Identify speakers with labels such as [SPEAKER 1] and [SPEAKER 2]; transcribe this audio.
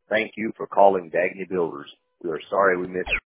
[SPEAKER 1] Thank you for calling Dagny Builders. We are sorry we missed